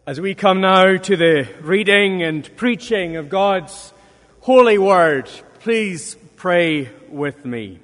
As we come now to the reading and preaching of God's holy word, please pray with me.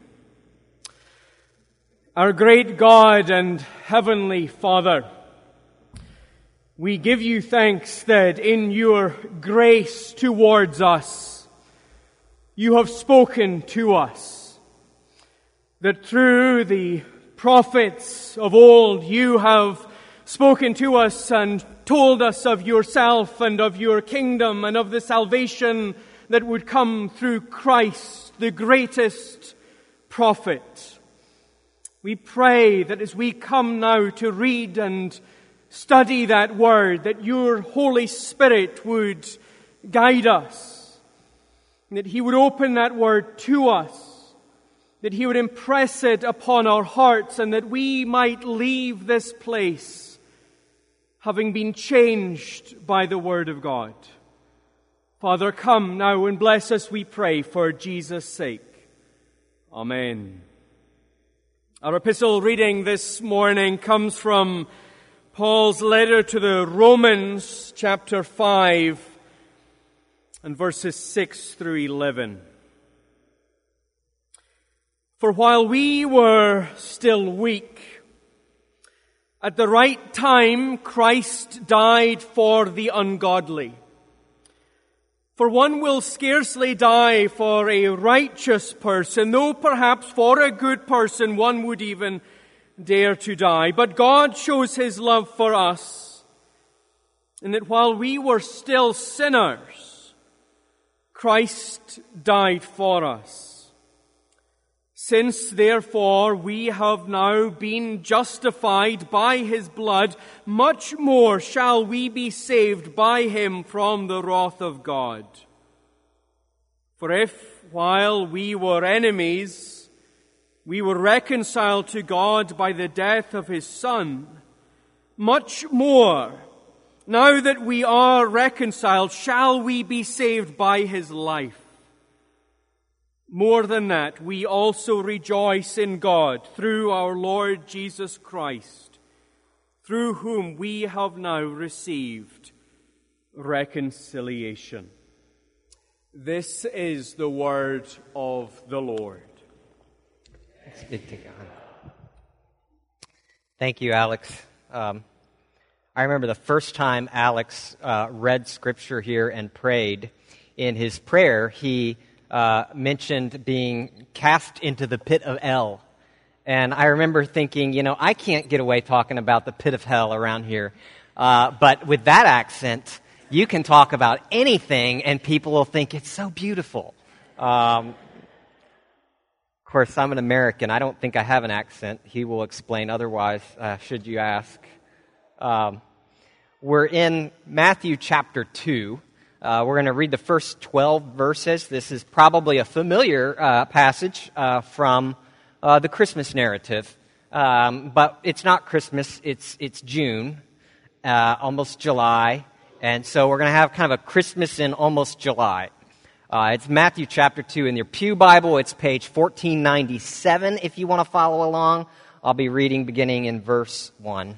Our great God and heavenly Father, we give you thanks that in your grace towards us, you have spoken to us, that through the prophets of old you have spoken to us and told us of yourself and of your kingdom and of the salvation that would come through Christ, the greatest prophet. We pray that as we come now to read and study that word, that your Holy Spirit would guide us, and that He would open that word to us, that He would impress it upon our hearts, and that we might leave this place having been changed by the Word of God. Father, come now and bless us, we pray, for Jesus' sake. Amen. Our epistle reading this morning comes from Paul's letter to the Romans, chapter 5, and verses 6 through 11. For while we were still weak, at the right time, Christ died for the ungodly. For one will scarcely die for a righteous person, though perhaps for a good person one would even dare to die. But God shows His love for us, in that while we were still sinners, Christ died for us. Since, therefore, we have now been justified by His blood, much more shall we be saved by Him from the wrath of God. For if, while we were enemies, we were reconciled to God by the death of His Son, much more, now that we are reconciled, shall we be saved by His life. More than that, we also rejoice in God through our Lord Jesus Christ, through whom we have now received reconciliation. This is the word of the Lord. It's good to God. Thank you, Alex. I remember the first time Alex read Scripture here and prayed. In his prayer, he mentioned being cast into the pit of hell. And I remember thinking, I can't get away talking about the pit of hell around here. But with that accent, you can talk about anything and people will think it's so beautiful. Of course, I'm an American. I don't think I have an accent. He will explain otherwise, should you ask. We're in Matthew chapter 2. We're going to read the first 12 verses. This is probably a familiar passage from the Christmas narrative. But it's not Christmas, it's June, almost July. And so we're going to have kind of a Christmas in almost July. It's Matthew chapter 2 in your Pew Bible. It's page 1497 if you want to follow along. I'll be reading beginning in verse 1.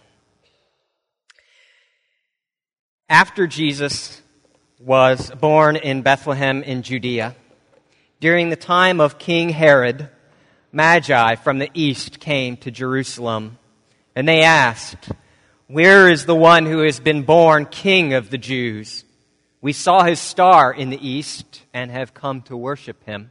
After Jesus was born in Bethlehem in Judea, during the time of King Herod, Magi from the east came to Jerusalem, and they asked, "Where is the one who has been born King of the Jews? We saw his star in the east and have come to worship him."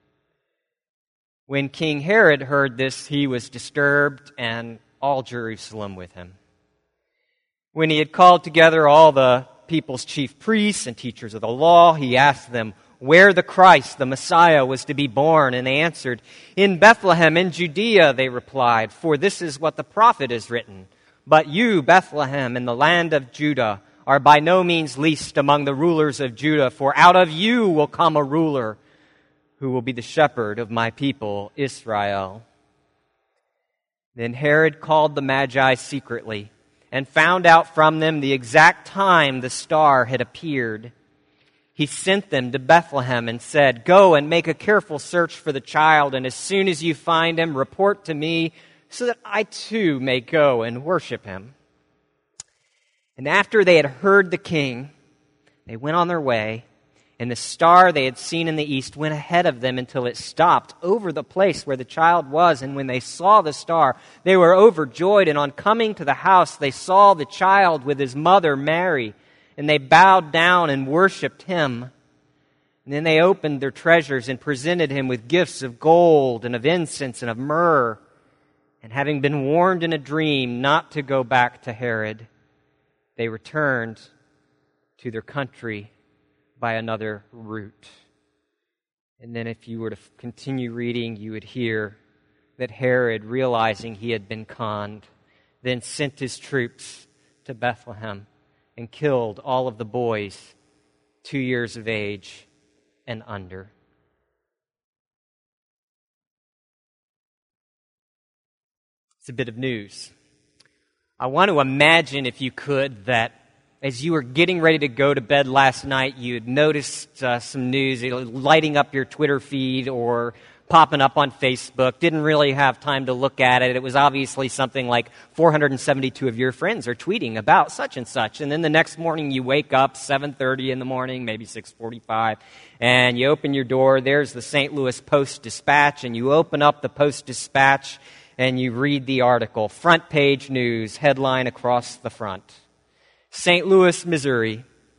When King Herod heard this, he was disturbed, and all Jerusalem with him. When he had called together all the people's chief priests and teachers of the law, he asked them where the Christ, the Messiah, was to be born. And they answered, "In Bethlehem in Judea," they replied, "for this is what the prophet has written. But you, Bethlehem, in the land of Judah, are by no means least among the rulers of Judah, for out of you will come a ruler who will be the shepherd of my people, Israel." Then Herod called the Magi secretly and found out from them the exact time the star had appeared. He sent them to Bethlehem and said, "Go and make a careful search for the child, and as soon as you find him, report to me, so that I too may go and worship him." And after they had heard the king, they went on their way, and the star they had seen in the east went ahead of them until it stopped over the place where the child was. And when they saw the star, they were overjoyed. And on coming to the house, they saw the child with his mother Mary, and they bowed down and worshipped him. And then they opened their treasures and presented him with gifts of gold and of incense and of myrrh. And having been warned in a dream not to go back to Herod, they returned to their country by another route. And then if you were to continue reading, you would hear that Herod, realizing he had been conned, then sent his troops to Bethlehem and killed all of the boys 2 years of age and under. It's a bit of news. I want to imagine, if you could, that as you were getting ready to go to bed last night, you had noticed some news lighting up your Twitter feed or popping up on Facebook. Didn't really have time to look at it. It was obviously something like 472 of your friends are tweeting about such and such. And then the next morning you wake up, 7:30 in the morning, maybe 6:45, and you open your door. There's the St. Louis Post-Dispatch, and you open up the Post-Dispatch and you read the article. Front page news, headline across the front. St. Louis, Missouri.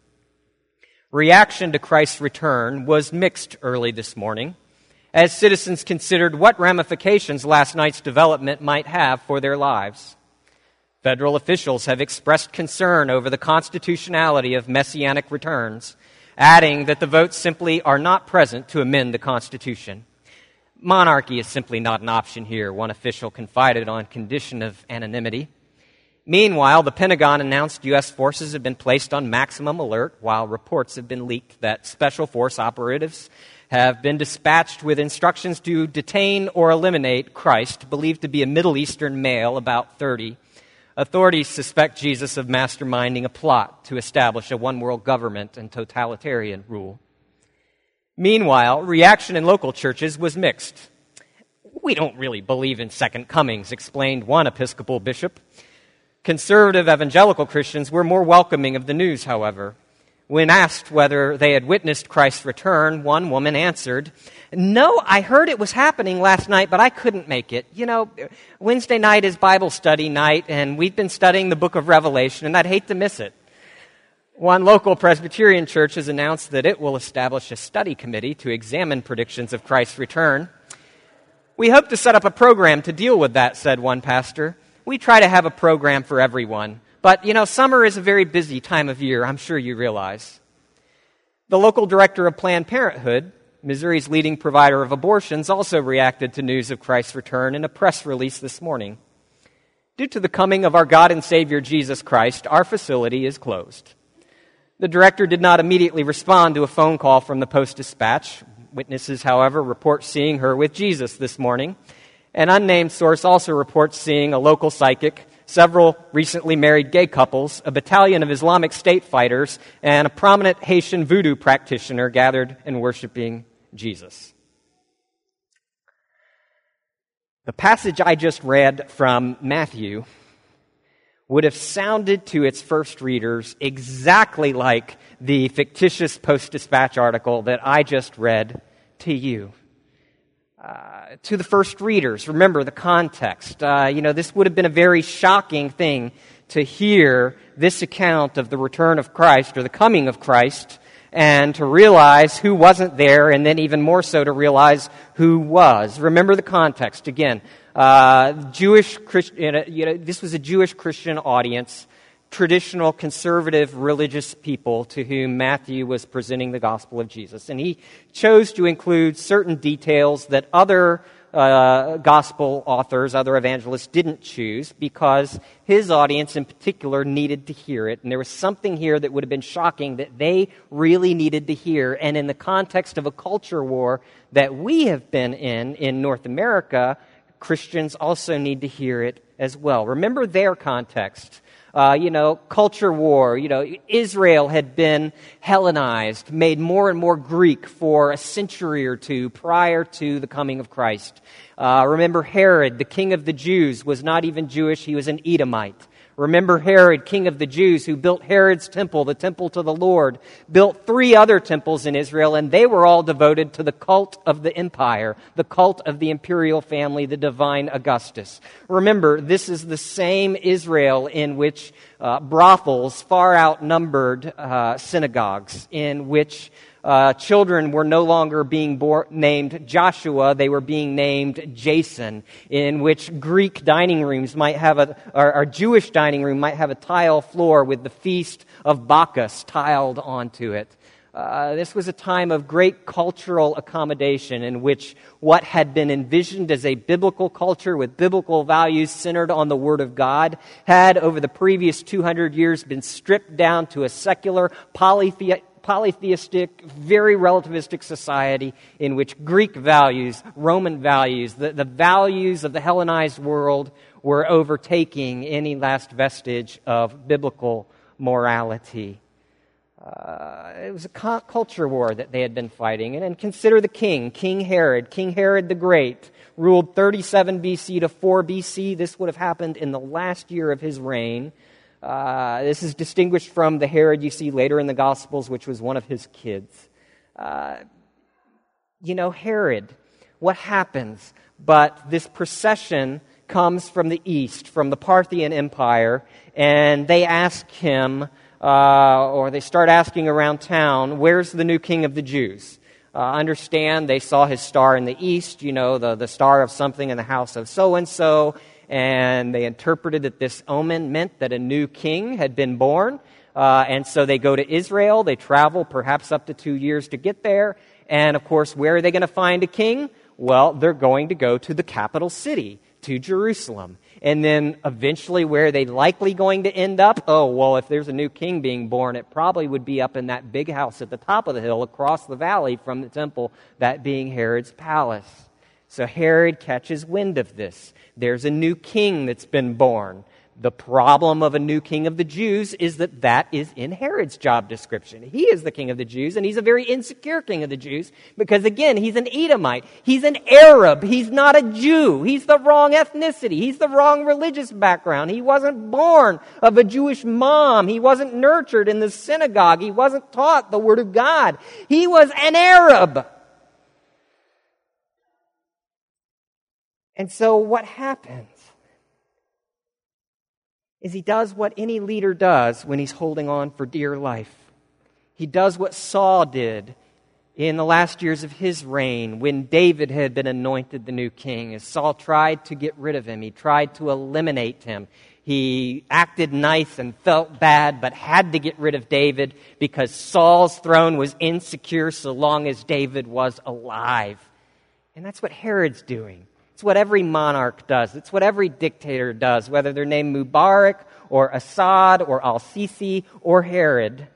Reaction to Christ's return was mixed early this morning, as citizens considered what ramifications last night's development might have for their lives. Federal officials have expressed concern over the constitutionality of messianic returns, adding that the votes simply are not present to amend the Constitution. Monarchy is simply not an option here, one official confided on condition of anonymity. Meanwhile, the Pentagon announced U.S. forces have been placed on maximum alert, while reports have been leaked that Special Force operatives have been dispatched with instructions to detain or eliminate Christ, believed to be a Middle Eastern male, about 30. Authorities suspect Jesus of masterminding a plot to establish a one-world government and totalitarian rule. Meanwhile, reaction in local churches was mixed. "We don't really believe in second comings," explained one Episcopal bishop. Conservative evangelical Christians were more welcoming of the news, however. When asked whether they had witnessed Christ's return, one woman answered, "No, I heard it was happening last night, but I couldn't make it. You know, Wednesday night is Bible study night, and we've been studying the book of Revelation, and I'd hate to miss it." One local Presbyterian church has announced that it will establish a study committee to examine predictions of Christ's return. "We hope to set up a program to deal with that," said one pastor. "We try to have a program for everyone. But, summer is a very busy time of year, I'm sure you realize." The local director of Planned Parenthood, Missouri's leading provider of abortions, also reacted to news of Christ's return in a press release this morning. "Due to the coming of our God and Savior Jesus Christ, our facility is closed." The director did not immediately respond to a phone call from the Post-Dispatch. Witnesses, however, report seeing her with Jesus this morning. An unnamed source also reports seeing a local psychic, several recently married gay couples, a battalion of Islamic State fighters, and a prominent Haitian voodoo practitioner gathered and worshiping Jesus. The passage I just read from Matthew would have sounded to its first readers exactly like the fictitious Post-Dispatch article that I just read to you. To the first readers, remember the context. This would have been a very shocking thing to hear this account of the return of Christ or the coming of Christ, and to realize who wasn't there, and then even more so to realize who was. Remember the context again. Jewish Christian. This was a Jewish Christian audience, traditional conservative religious people to whom Matthew was presenting the gospel of Jesus. And he chose to include certain details that other gospel authors, other evangelists didn't choose, because his audience in particular needed to hear it. And there was something here that would have been shocking that they really needed to hear. And in the context of a culture war that we have been in North America, Christians also need to hear it as well. Remember their context. Culture war. Israel had been Hellenized, made more and more Greek for a century or two prior to the coming of Christ. Remember Herod, the king of the Jews, was not even Jewish, he was an Edomite. Remember Herod, king of the Jews, who built Herod's temple, the temple to the Lord, built 3 other temples in Israel, and they were all devoted to the cult of the empire, the cult of the imperial family, the divine Augustus. Remember, this is the same Israel in which brothels far outnumbered synagogues, in which children were no longer being named Joshua, they were being named Jason, in which Greek dining rooms might have or Jewish dining room might have a tile floor with the feast of Bacchus tiled onto it. This was a time of great cultural accommodation in which what had been envisioned as a biblical culture with biblical values centered on the Word of God had, over the previous 200 years, been stripped down to a secular, polytheistic, very relativistic society in which Greek values, Roman values, the values of the Hellenized world were overtaking any last vestige of biblical morality. It was a culture war that they had been fighting. And consider the king, King Herod the Great, ruled 37 BC to 4 BC. This would have happened in the last year of his reign. This is distinguished from the Herod you see later in the Gospels, which was one of his kids. Herod, what happens? But this procession comes from the east, from the Parthian Empire, and they ask him, or they start asking around town, where's the new king of the Jews? Understand, they saw his star in the east, the star of something in the house of so-and-so, and they interpreted that this omen meant that a new king had been born. And so they go to Israel. They travel perhaps up to 2 years to get there. And, of course, where are they going to find a king? Well, they're going to go to the capital city, to Jerusalem. And then eventually where are they likely going to end up? Oh, well, if there's a new king being born, it probably would be up in that big house at the top of the hill across the valley from the temple, that being Herod's palace. So Herod catches wind of this. There's a new king that's been born. The problem of a new king of the Jews is that is in Herod's job description. He is the king of the Jews, and he's a very insecure king of the Jews because, again, he's an Edomite. He's an Arab. He's not a Jew. He's the wrong ethnicity. He's the wrong religious background. He wasn't born of a Jewish mom. He wasn't nurtured in the synagogue. He wasn't taught the Word of God. He was an Arab. And so what happens is he does what any leader does when he's holding on for dear life. He does what Saul did in the last years of his reign when David had been anointed the new king. As Saul tried to get rid of him, he tried to eliminate him. He acted nice and felt bad, but had to get rid of David because Saul's throne was insecure so long as David was alive. And that's what Herod's doing. It's what every monarch does. It's what every dictator does, whether they're named Mubarak or Assad or al-Sisi or Herod.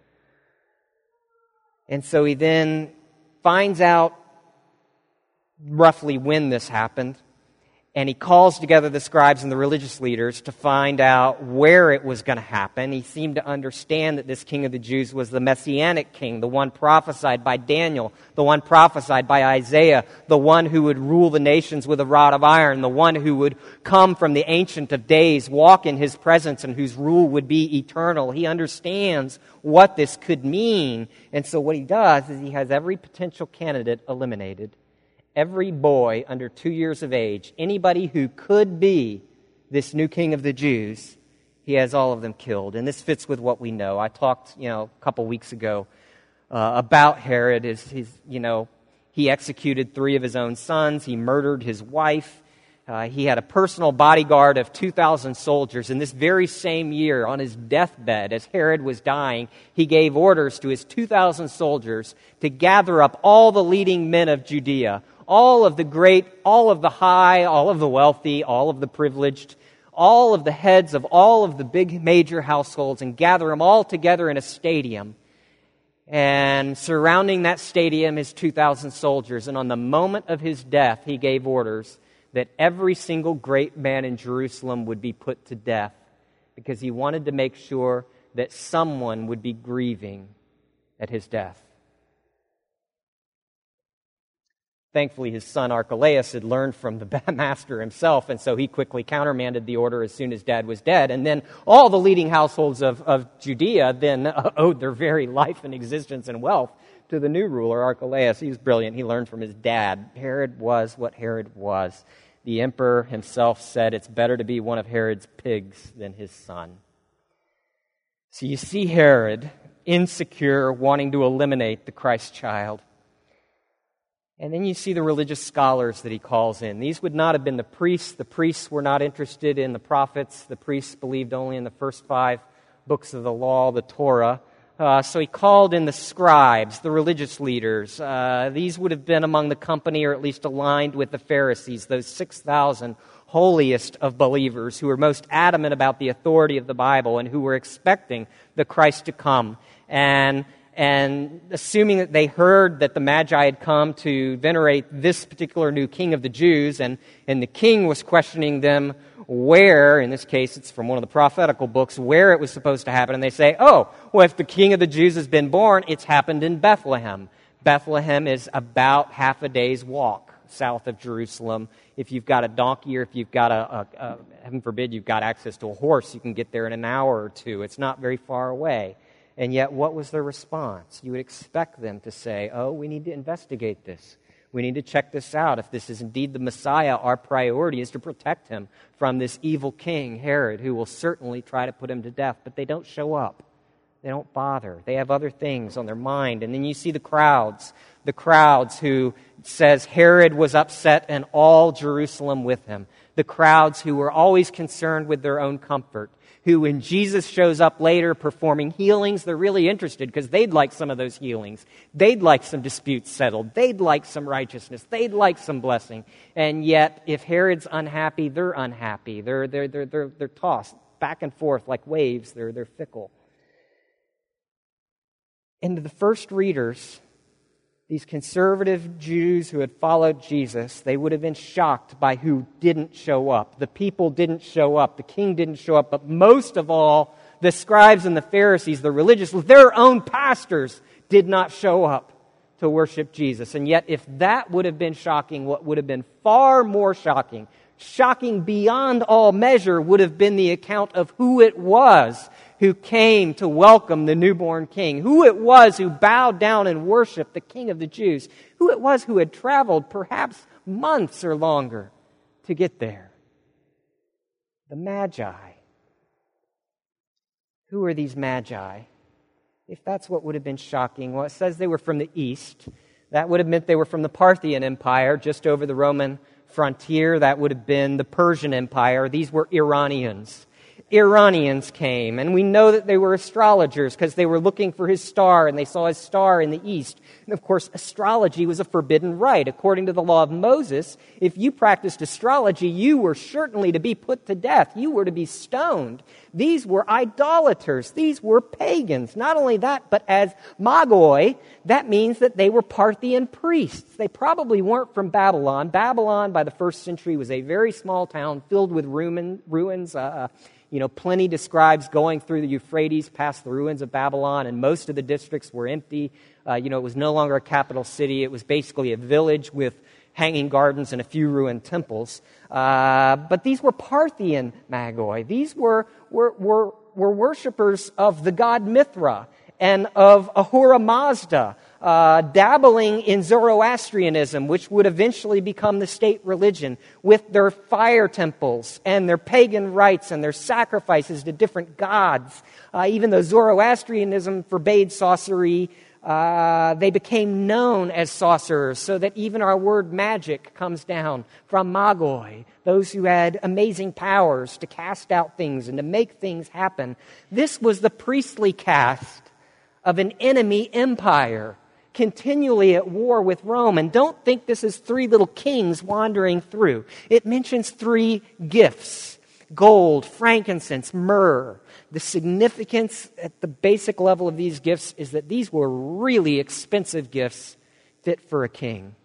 And so he then finds out roughly when this happened, and he calls together the scribes and the religious leaders to find out where it was going to happen. He seemed to understand that this king of the Jews was the Messianic king, the one prophesied by Daniel, the one prophesied by Isaiah, the one who would rule the nations with a rod of iron, the one who would come from the Ancient of Days, walk in his presence, and whose rule would be eternal. He understands what this could mean. And so what he does is he has every potential candidate eliminated. Every boy under 2 years of age, anybody who could be this new king of the Jews, he has all of them killed. And this fits with what we know. I talked, a couple weeks ago about Herod. He executed 3 of his own sons. He murdered his wife. He had a personal bodyguard of 2,000 soldiers. In this very same year, on his deathbed, as Herod was dying, he gave orders to his 2,000 soldiers to gather up all the leading men of Judea, all of the great, all of the high, all of the wealthy, all of the privileged, all of the heads of all of the big major households, and gather them all together in a stadium. And surrounding that stadium is 2,000 soldiers. And on the moment of his death, he gave orders that every single great man in Jerusalem would be put to death because he wanted to make sure that someone would be grieving at his death. Thankfully, his son Archelaus had learned from the master himself, and so he quickly countermanded the order as soon as dad was dead. And then all the leading households of Judea then owed their very life and existence and wealth to the new ruler, Archelaus. He was brilliant. He learned from his dad. Herod was what Herod was. The emperor himself said it's better to be one of Herod's pigs than his son. So you see Herod, insecure, wanting to eliminate the Christ child. And then you see the religious scholars that he calls in. These would not have been the priests. The priests were not interested in the prophets. The priests believed only in the first 5 books of the law, the Torah. So he called in the scribes, the religious leaders. These would have been among the company, or at least aligned with the Pharisees, those 6,000 holiest of believers who were most adamant about the authority of the Bible and who were expecting the Christ to come. And assuming that they heard that the Magi had come to venerate this particular new king of the Jews, and the king was questioning them where, in this case it's from one of the prophetical books, where it was supposed to happen. And they say, oh, well, if the king of the Jews has been born, it's happened in Bethlehem. Bethlehem is about half a day's walk south of Jerusalem. If you've got a donkey, or if you've got heaven forbid, you've got access to a horse, you can get there in an hour or two. It's not very far away. And yet, what was their response? You would expect them to say, oh, we need to investigate this. We need to check this out. If this is indeed the Messiah, our priority is to protect him from this evil king, Herod, who will certainly try to put him to death. But they don't show up. They don't bother. They have other things on their mind. And then you see the crowds who says Herod was upset and all Jerusalem with him. The crowds who were always concerned with their own comfort, who when Jesus shows up later performing healings, they're really interested because they'd like some of those healings. They'd like some disputes settled. They'd like some righteousness. They'd like some blessing. And yet, if Herod's unhappy, they're unhappy. They're tossed back and forth like waves. They're fickle. And to the first readers, these conservative Jews who had followed Jesus, they would have been shocked by who didn't show up. The people didn't show up. The king didn't show up. But most of all, the scribes and the Pharisees, the religious, their own pastors did not show up to worship Jesus. And yet, if that would have been shocking, what would have been far more shocking beyond all measure, would have been the account of who it was who came to welcome the newborn king, who it was who bowed down and worshiped the King of the Jews, who it was who had traveled perhaps months or longer to get there. The Magi. Who are these Magi? If that's what would have been shocking, well, it says they were from the east. That would have meant they were from the Parthian Empire, just over the Roman frontier. That would have been the Persian Empire. These were Iranians. Iranians came, and we know that they were astrologers because they were looking for his star, and they saw his star in the east. And of course, astrology was a forbidden rite. According to the law of Moses, if you practiced astrology, you were certainly to be put to death. You were to be stoned. These were idolaters. These were pagans. Not only that, but as Magoi, that means that they were Parthian priests. They probably weren't from Babylon. Babylon, by the 1st century, was a very small town filled with ruins. Pliny describes going through the Euphrates past the ruins of Babylon, and most of the districts were empty. It was no longer a capital city. It was basically a village with hanging gardens and a few ruined temples. But these were Parthian Magoi. These were worshippers of the god Mithra and of Ahura Mazda, dabbling in Zoroastrianism, which would eventually become the state religion, with their fire temples and their pagan rites and their sacrifices to different gods. Even though Zoroastrianism forbade sorcery, they became known as sorcerers, so that even our word magic comes down from Magoi, those who had amazing powers to cast out things and to make things happen. This was the priestly caste of an enemy empire, continually at war with Rome. And don't think this is 3 little kings wandering through. It mentions 3 gifts: gold, frankincense, myrrh. The significance at the basic level of these gifts is that these were really expensive gifts fit for a king.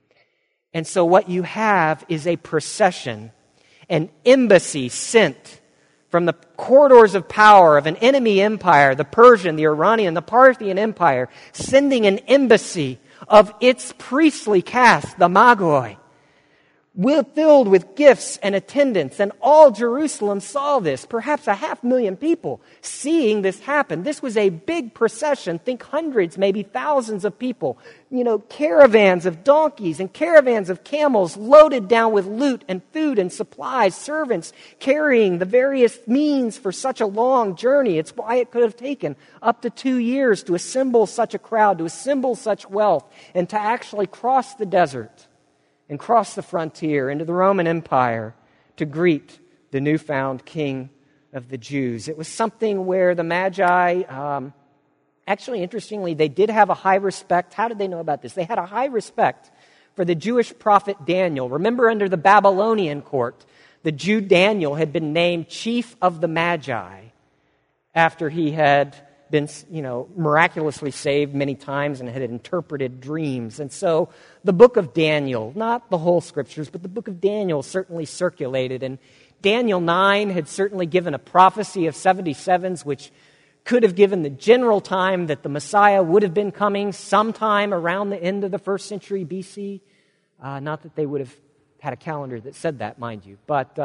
And so what you have is a procession, an embassy sent from the corridors of power of an enemy empire, the Persian, the Iranian, the Parthian Empire, sending an embassy of its priestly caste, the Magoi, filled with gifts and attendants, and all Jerusalem saw this. Perhaps 500,000 people seeing this happen. This was a big procession. Think hundreds, maybe thousands of people. Caravans of donkeys and caravans of camels loaded down with loot and food and supplies, servants carrying the various means for such a long journey. It's why it could have taken up to 2 years to assemble such a crowd, to assemble such wealth, and to actually cross the desert and cross the frontier into the Roman Empire to greet the newfound king of the Jews. It was something where the Magi, actually, interestingly, they did have a high respect. How did they know about this? They had a high respect for the Jewish prophet Daniel. Remember, under the Babylonian court, the Jew Daniel had been named chief of the Magi after he had been, miraculously saved many times and had interpreted dreams. And so the book of Daniel, not the whole scriptures, but the book of Daniel certainly circulated. And Daniel 9 had certainly given a prophecy of 77s, which could have given the general time that the Messiah would have been coming sometime around the end of the 1st century BC. Not that they would have had a calendar that said that, mind you. But,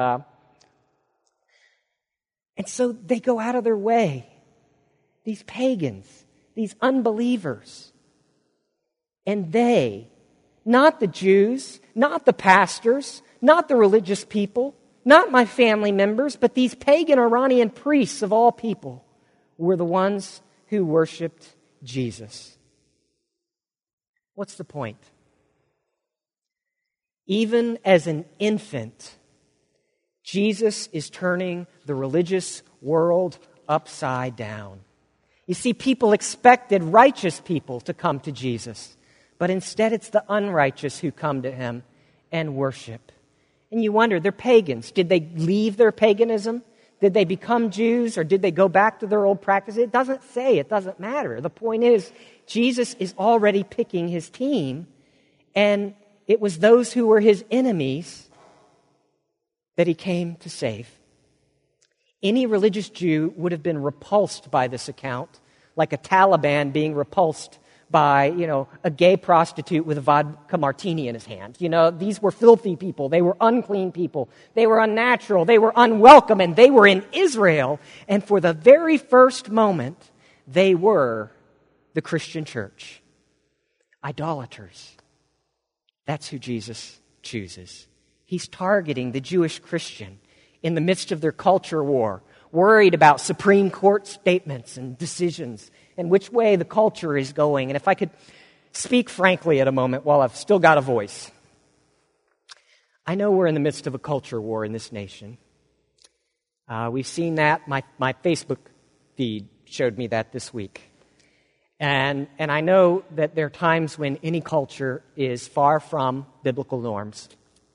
and so they go out of their way. These pagans, these unbelievers. And they, not the Jews, not the pastors, not the religious people, not my family members, but these pagan Iranian priests of all people were the ones who worshiped Jesus. What's the point? Even as an infant, Jesus is turning the religious world upside down. You see, people expected righteous people to come to Jesus, but instead it's the unrighteous who come to him and worship. And you wonder, they're pagans. Did they leave their paganism? Did they become Jews, or did they go back to their old practice? It doesn't say. It doesn't matter. The point is, Jesus is already picking his team, and it was those who were his enemies that he came to save. Any religious Jew would have been repulsed by this account, like a Taliban being repulsed by, a gay prostitute with a vodka martini in his hand. These were filthy people. They were unclean people. They were unnatural. They were unwelcome, and they were in Israel. And for the very first moment, they were the Christian church. Idolaters. That's who Jesus chooses. He's targeting the Jewish Christian in the midst of their culture war, worried about Supreme Court statements and decisions and which way the culture is going. And if I could speak frankly at a moment while I've still got a voice. I know we're in the midst of a culture war in this nation. We've seen that. My Facebook feed showed me that this week. And I know that there are times when any culture is far from biblical norms.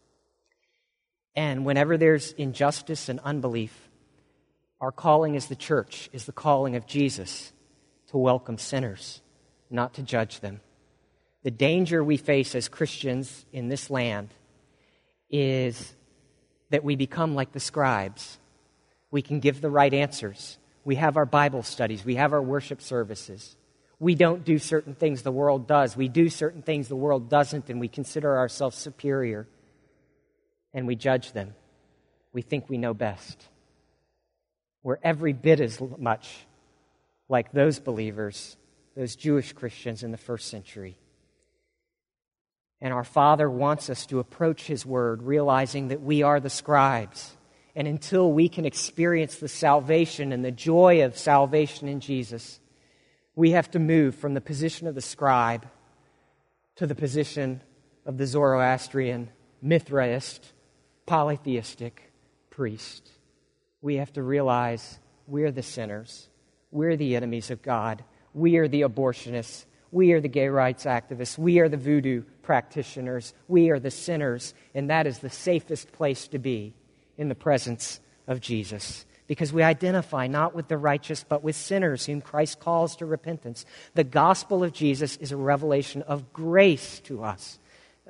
And whenever there's injustice and unbelief, our calling as the church is the calling of Jesus to welcome sinners, not to judge them. The danger we face as Christians in this land is that we become like the scribes. We can give the right answers. We have our Bible studies. We have our worship services. We don't do certain things the world does. We do certain things the world doesn't, and we consider ourselves superior. And we judge them. We think we know best. We're every bit as much like those believers, those Jewish Christians in the 1st century. And our Father wants us to approach his word, realizing that we are the scribes. And until we can experience the salvation and the joy of salvation in Jesus, we have to move from the position of the scribe to the position of the Zoroastrian, Mithraist, polytheistic priest. We have to realize we're the sinners. We're the enemies of God. We are the abortionists. We are the gay rights activists. We are the voodoo practitioners. We are the sinners. And that is the safest place to be in the presence of Jesus. Because we identify not with the righteous, but with sinners whom Christ calls to repentance. The gospel of Jesus is a revelation of grace to us.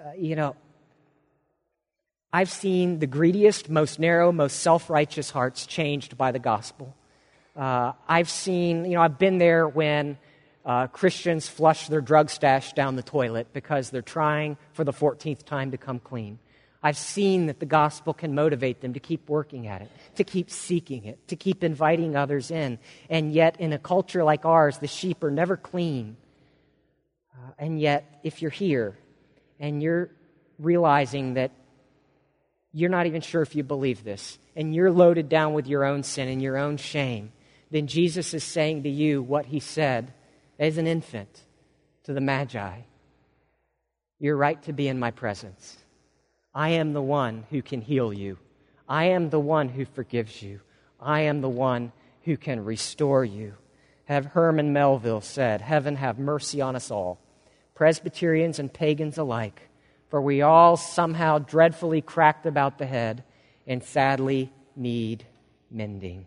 I've seen the greediest, most narrow, most self-righteous hearts changed by the gospel. I've been there when Christians flush their drug stash down the toilet because they're trying for the 14th time to come clean. I've seen that the gospel can motivate them to keep working at it, to keep seeking it, to keep inviting others in. And yet, in a culture like ours, the sheep are never clean. And yet, if you're here and you're realizing that you're not even sure if you believe this, and you're loaded down with your own sin and your own shame, then Jesus is saying to you what he said as an infant to the Magi. You're right to be in my presence. I am the one who can heal you. I am the one who forgives you. I am the one who can restore you. Have Herman Melville said, "Heaven have mercy on us all, Presbyterians and pagans alike, for we all somehow dreadfully cracked about the head and sadly need mending."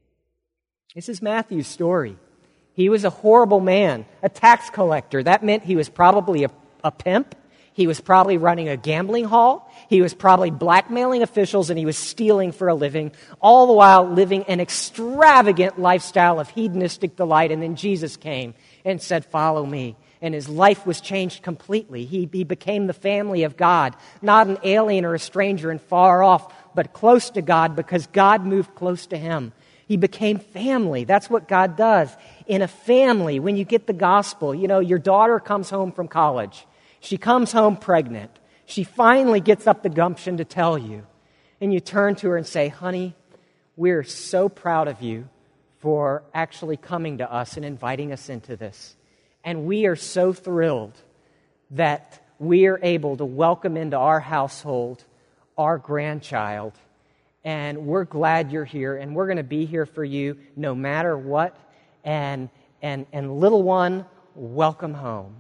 This is Matthew's story. He was a horrible man, a tax collector. That meant he was probably a pimp. He was probably running a gambling hall. He was probably blackmailing officials, and he was stealing for a living, all the while living an extravagant lifestyle of hedonistic delight. And then Jesus came and said, "Follow me." And his life was changed completely. He became the family of God, not an alien or a stranger and far off, but close to God because God moved close to him. He became family. That's what God does. In a family, when you get the gospel, your daughter comes home from college. She comes home pregnant. She finally gets up the gumption to tell you. And you turn to her and say, "Honey, we're so proud of you for actually coming to us and inviting us into this. And we are so thrilled that we are able to welcome into our household our grandchild. And we're glad you're here, and we're going to be here for you no matter what. And little one, welcome home."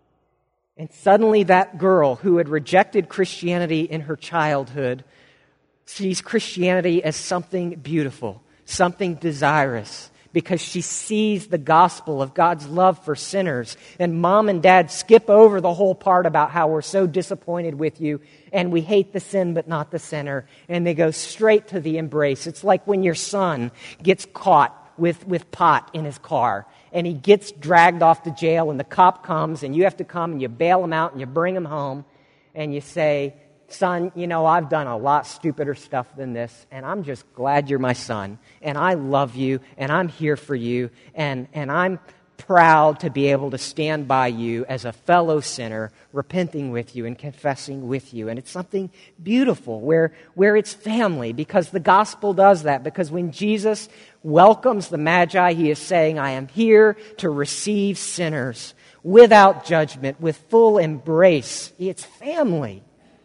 And suddenly that girl who had rejected Christianity in her childhood sees Christianity as something beautiful, something desirous, because she sees the gospel of God's love for sinners. And mom and dad skip over the whole part about how we're so disappointed with you and we hate the sin but not the sinner. And they go straight to the embrace. It's like when your son gets caught with pot in his car and he gets dragged off to jail and the cop comes and you have to come and you bail him out and you bring him home and you say, "Son, I've done a lot stupider stuff than this, and I'm just glad you're my son, and I love you, and I'm here for you, and I'm proud to be able to stand by you as a fellow sinner, repenting with you and confessing with you." And it's something beautiful where it's family, because the gospel does that. Because when Jesus welcomes the Magi, he is saying, "I am here to receive sinners without judgment, with full embrace." It's family.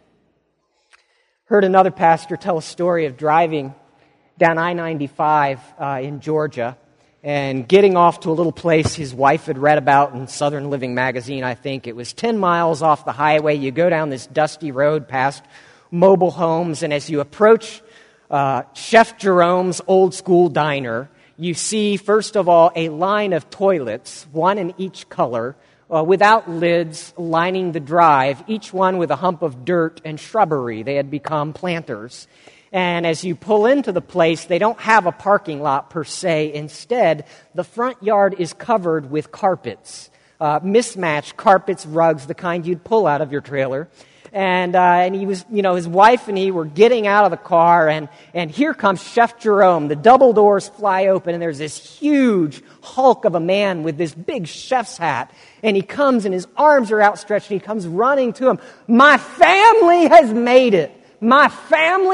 Heard another pastor tell a story of driving down I-95 in Georgia and getting off to a little place his wife had read about in Southern Living magazine, I think. It was 10 miles off the highway. You go down this dusty road past mobile homes, and as you approach Chef Jerome's old school diner, you see, first of all, a line of toilets, one in each color, without lids, lining the drive, each one with a hump of dirt and shrubbery. They had become planters. And as you pull into the place, they don't have a parking lot per se. Instead, the front yard is covered with carpets, mismatched carpets, rugs, the kind you'd pull out of your trailer. And he was, his wife and he were getting out of the car, and here comes Chef Jerome. The double doors fly open, and there's this huge hulk of a man with this big chef's hat. And he comes, and his arms are outstretched, and he comes running to him. "My family has made it. My family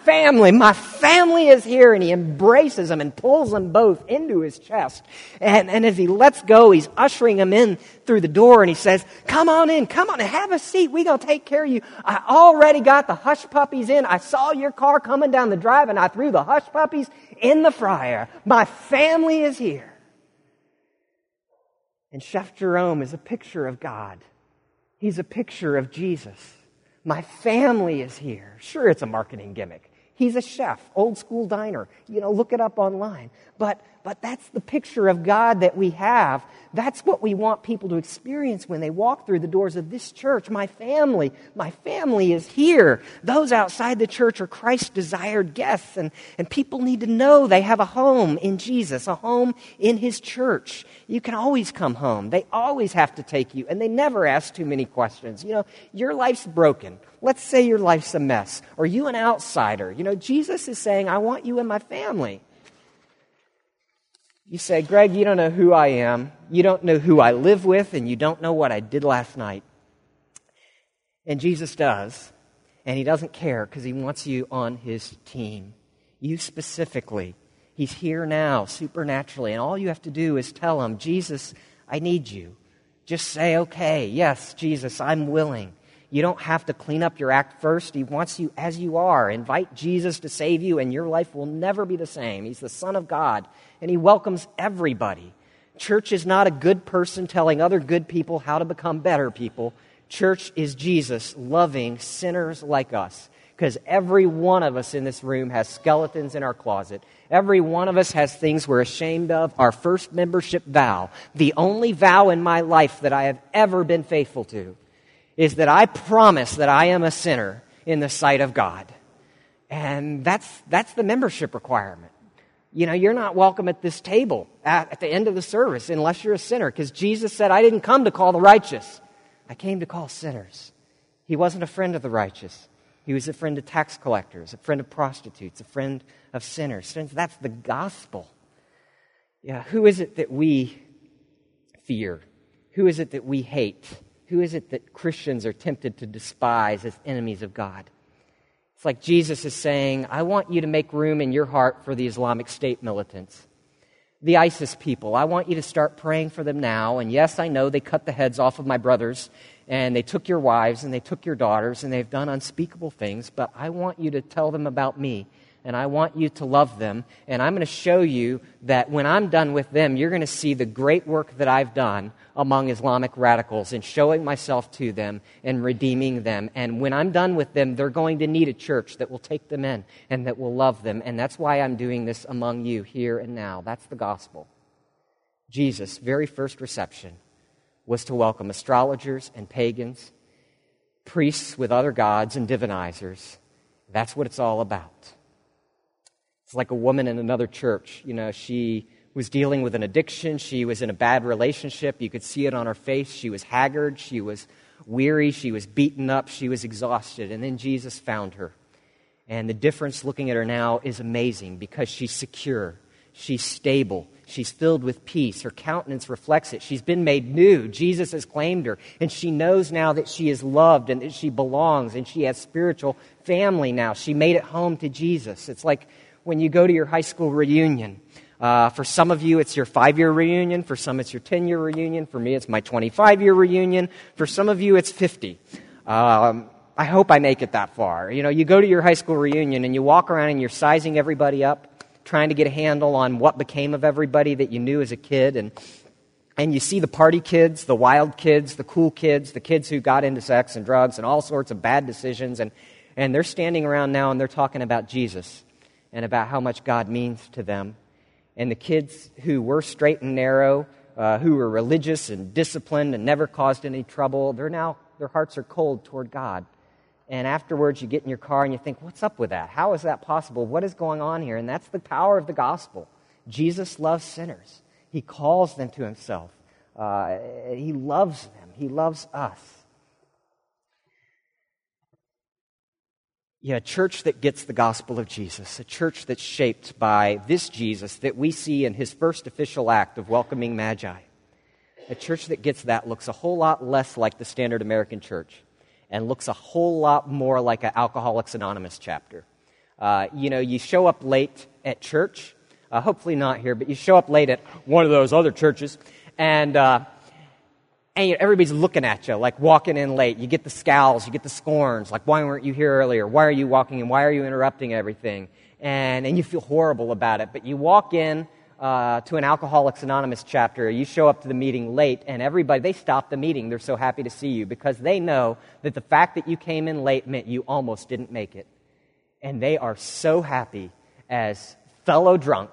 is here." And he embraces them and pulls them both into his chest. And as he lets go, he's ushering them in through the door, and he says, come on in, have a seat. We're going to take care of you. I already got the hush puppies in. I saw your car coming down the drive, and I threw the hush puppies in the fryer. My family is here. And Chef Jerome is a picture of God. He's a picture of Jesus. My family is here. Sure, it's a marketing gimmick. He's a chef, old school diner. Look it up online. But that's the picture of God that we have, That's what we want people to experience when they walk through the doors of this church. My family is here. Those outside the church are Christ's desired guests, and people need to know they have a home in Jesus, a home in His church. You can always come home. They always have to take you, and they never ask too many questions. Your life's broken. Let's say your life's a mess, or you an outsider. Jesus is saying, I want you in my family. You say, Greg, you don't know who I am. You don't know who I live with, and you don't know what I did last night. And Jesus does, and He doesn't care because He wants you on His team. You specifically. He's here now, supernaturally, and all you have to do is tell Him, Jesus, I need you. Just say, okay, yes, Jesus, I'm willing. You don't have to clean up your act first. He wants you as you are. Invite Jesus to save you, and your life will never be the same. He's the Son of God, and He welcomes everybody. Church is not a good person telling other good people how to become better people. Church is Jesus loving sinners like us, because every one of us in this room has skeletons in our closet. Every one of us has things we're ashamed of. Our first membership vow, the only vow in my life that I have ever been faithful to, is that I promise that I am a sinner in the sight of God. And that's the membership requirement. You're not welcome at this table at the end of the service unless you're a sinner, because Jesus said, I didn't come to call the righteous. I came to call sinners. He wasn't a friend of the righteous. He was a friend of tax collectors, a friend of prostitutes, a friend of sinners. Friends, that's the gospel. Yeah, who is it that we fear? Who is it that we hate? Who is it that Christians are tempted to despise as enemies of God? It's like Jesus is saying, I want you to make room in your heart for the Islamic State militants. The ISIS people, I want you to start praying for them now. And yes, I know they cut the heads off of my brothers, and they took your wives, and they took your daughters, and they've done unspeakable things, but I want you to tell them about me, and I want you to love them, and I'm going to show you that when I'm done with them, you're going to see the great work that I've done among Islamic radicals in showing myself to them and redeeming them. And when I'm done with them, they're going to need a church that will take them in and that will love them. And that's why I'm doing this among you here and now. That's the gospel. Jesus' very first reception was to welcome astrologers and pagans, priests with other gods and divinizers. That's what it's all about. It's like a woman in another church. She was dealing with an addiction. She was in a bad relationship. You could see it on her face. She was haggard. She was weary. She was beaten up. She was exhausted. And then Jesus found her. And the difference looking at her now is amazing because she's secure. She's stable. She's filled with peace. Her countenance reflects it. She's been made new. Jesus has claimed her. And she knows now that she is loved and that she belongs and she has spiritual family now. She made it home to Jesus. It's like when you go to your high school reunion. For some of you, it's your 5-year reunion. For some, it's your 10-year reunion. For me, it's my 25-year reunion. For some of you, it's 50. I hope I make it that far. You go to your high school reunion and you walk around and you're sizing everybody up, trying to get a handle on what became of everybody that you knew as a kid. And you see the party kids, the wild kids, the cool kids, the kids who got into sex and drugs and all sorts of bad decisions. And they're standing around now and they're talking about Jesus and about how much God means to them. And the kids who were straight and narrow, who were religious and disciplined and never caused any trouble, their hearts are cold toward God. And afterwards you get in your car and you think, what's up with that? How is that possible? What is going on here? And that's the power of the gospel. Jesus loves sinners. He calls them to Himself. He loves them. He loves us. Yeah, a church that gets the gospel of Jesus, a church that's shaped by this Jesus that we see in His first official act of welcoming Magi. A church that gets that looks a whole lot less like the standard American church and looks a whole lot more like an Alcoholics Anonymous chapter. You show up late at church, hopefully not here, but you show up late at one of those other churches, and everybody's looking at you, like walking in late. You get the scowls, you get the scorns, like, why weren't you here earlier? Why are you walking in? Why are you interrupting everything? And you feel horrible about it. But you walk in to an Alcoholics Anonymous chapter, you show up to the meeting late, and everybody, they stop the meeting. They're so happy to see you because they know that the fact that you came in late meant you almost didn't make it. And they are so happy as fellow drunks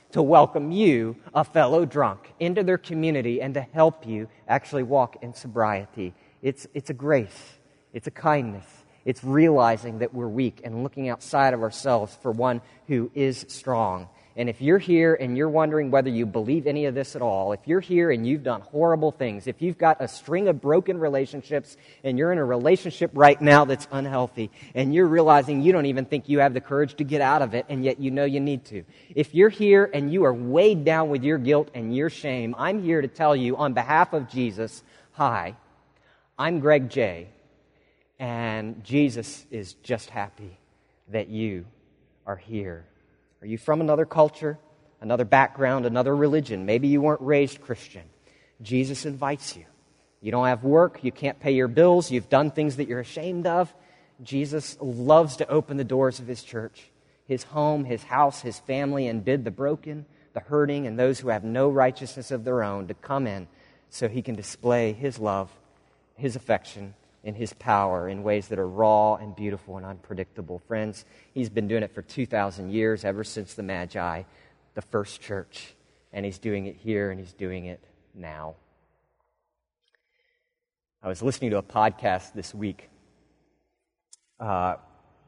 to welcome you, a fellow drunk, into their community and to help you actually walk in sobriety. It's a grace. It's a kindness. It's realizing that we're weak and looking outside of ourselves for one who is strong. And if you're here and you're wondering whether you believe any of this at all, if you're here and you've done horrible things, if you've got a string of broken relationships and you're in a relationship right now that's unhealthy and you're realizing you don't even think you have the courage to get out of it and yet you know you need to. If you're here and you are weighed down with your guilt and your shame, I'm here to tell you on behalf of Jesus, hi, I'm Greg J. And Jesus is just happy that you are here. Are you from another culture, another background, another religion? Maybe you weren't raised Christian. Jesus invites you. You don't have work, you can't pay your bills, you've done things that you're ashamed of. Jesus loves to open the doors of his church, his home, his house, his family, and bid the broken, the hurting, and those who have no righteousness of their own to come in so he can display his love, his affection, and his power in ways that are raw and beautiful and unpredictable. Friends, he's been doing it for 2,000 years, ever since the Magi, the first church. And he's doing it here, and he's doing it now. I was listening to a podcast this week. The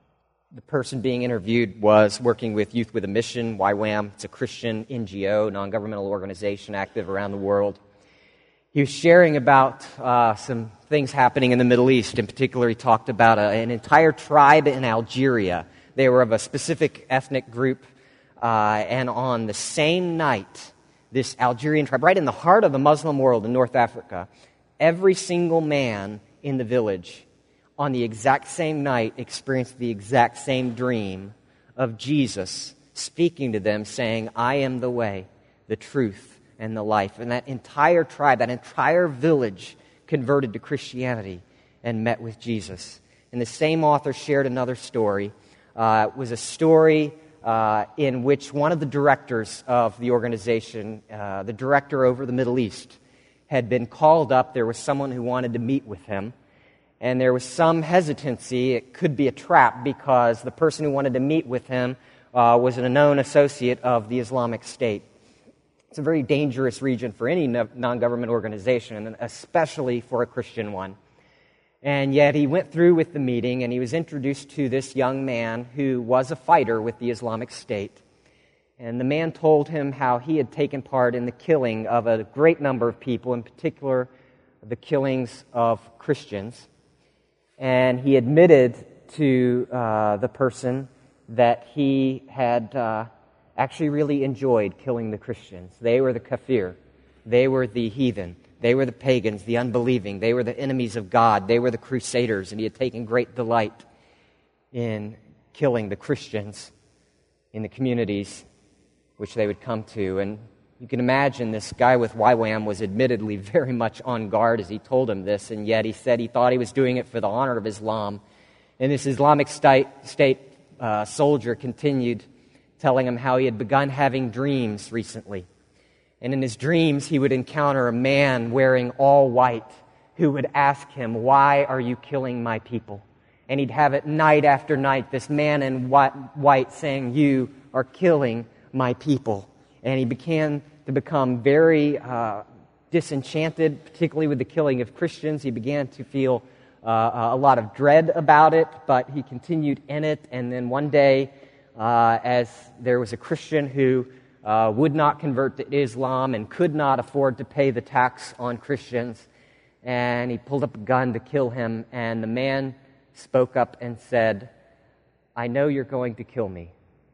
person being interviewed was working with Youth with a Mission, YWAM. It's a Christian NGO, non-governmental organization active around the world. He was sharing about some things happening in the Middle East. In particular, he talked about an entire tribe in Algeria. They were of a specific ethnic group. And on the same night, this Algerian tribe, right in the heart of the Muslim world in North Africa, every single man in the village on the exact same night experienced the exact same dream of Jesus speaking to them, saying, I am the way, the truth, and the life. And that entire tribe, that entire village converted to Christianity and met with Jesus. And the same author shared another story. It was a story in which one of the directors of the organization, the director over the Middle East, had been called up. There was someone who wanted to meet with him. And there was some hesitancy. It could be a trap because the person who wanted to meet with him was a known associate of the Islamic State. It's a very dangerous region for any non-government organization, and especially for a Christian one. And yet he went through with the meeting, and he was introduced to this young man who was a fighter with the Islamic State. And the man told him how he had taken part in the killing of a great number of people, in particular the killings of Christians. And he admitted to the person that he had actually really enjoyed killing the Christians. They were the kafir. They were the heathen. They were the pagans, the unbelieving. They were the enemies of God. They were the crusaders. And he had taken great delight in killing the Christians in the communities which they would come to. And you can imagine this guy with YWAM was admittedly very much on guard as he told him this, and yet he said he thought he was doing it for the honor of Islam. And this Islamic State soldier continued telling him how he had begun having dreams recently. And in his dreams, he would encounter a man wearing all white who would ask him, why are you killing my people? And he'd have it night after night, this man in white saying, you are killing my people. And he began to become very disenchanted, particularly with the killing of Christians. He began to feel a lot of dread about it, but he continued in it. And then one day, as there was a Christian who would not convert to Islam and could not afford to pay the tax on Christians, and he pulled up a gun to kill him, and the man spoke up and said, I know you're going to kill me,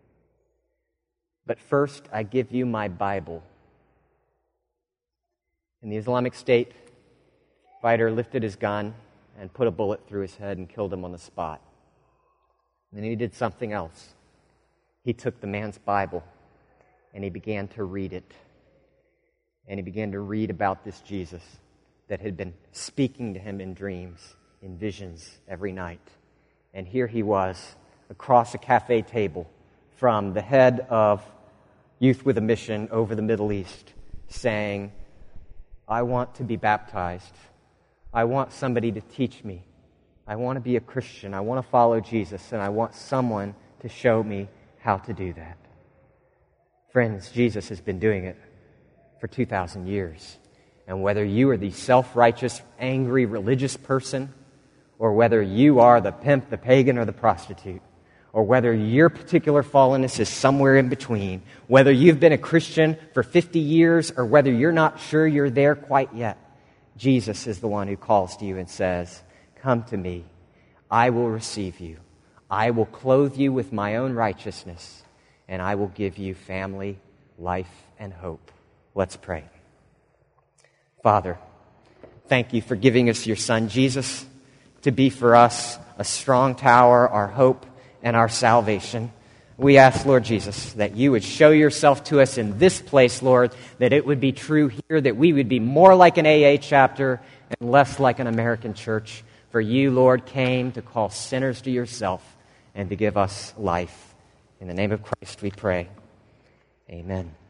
but first I give you my Bible. And the Islamic State fighter lifted his gun and put a bullet through his head and killed him on the spot. And then he did something else. He took the man's Bible and he began to read it. And he began to read about this Jesus that had been speaking to him in dreams, in visions every night. And here he was, across a cafe table from the head of Youth with a Mission over the Middle East, saying, I want to be baptized. I want somebody to teach me. I want to be a Christian. I want to follow Jesus, and I want someone to show me how to do that. Friends, Jesus has been doing it for 2,000 years. And whether you are the self-righteous, angry, religious person, or whether you are the pimp, the pagan, or the prostitute, or whether your particular fallenness is somewhere in between, whether you've been a Christian for 50 years or whether you're not sure you're there quite yet, Jesus is the one who calls to you and says, "Come to me. I will receive you. I will clothe you with my own righteousness, and I will give you family, life, and hope." Let's pray. Father, thank you for giving us your Son, Jesus, to be for us a strong tower, our hope, and our salvation. We ask, Lord Jesus, that you would show yourself to us in this place, Lord, that it would be true here, that we would be more like an AA chapter and less like an American church. For you, Lord, came to call sinners to yourself and to give us life. In the name of Christ we pray. Amen.